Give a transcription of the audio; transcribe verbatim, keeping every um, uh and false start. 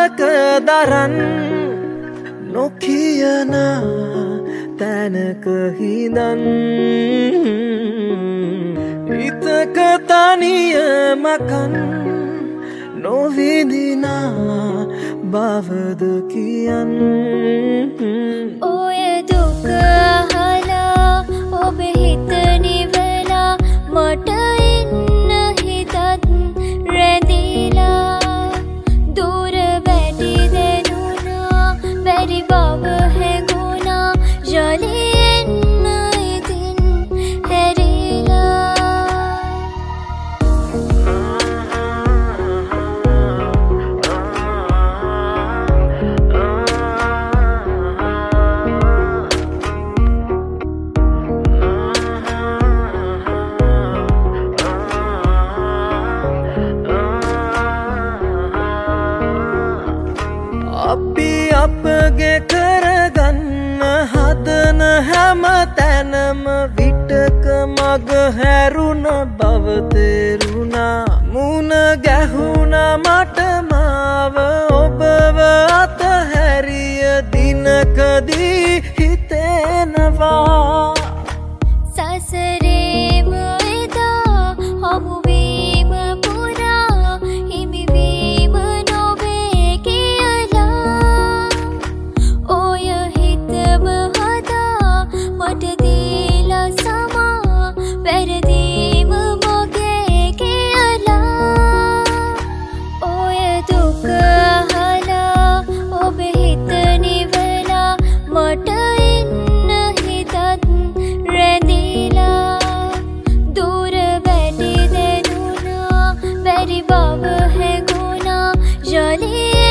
මතක දරන් නොකියන තැනක හිඳන් හිතක තනියමකන් නොවිදිනා බවද කියන් ඔය දුක අහලා ඔබ හිත නිවලා මට ඉන්න හිතත් රැඳිලා දුර වැඩි දෙනුනා බැරි බව හැඟුණා ජලයෙන් ඉතින් හැරිලා අපි අපගේ කරගන්න හදන හැම තැනම විටක මග හැරුණ බව තේරුණා මුණ ගැහුණා මට මාව ඔබව අතහැරිය දිනකදී හිතෙනවා සසරේම එදා හමුවීම පුරා හිමිවීම නොවේ කියලා ඔය හිතම හදා මට දීලා සමා වැරදීම මගේ කියලා ඔය දුක අහලා ඔබ හිත නිවලා මට ඉන්න හිතත් රැඳිලා දුර වැඩි දෙනුනා බැරි බව හැඟුණා ජලයේ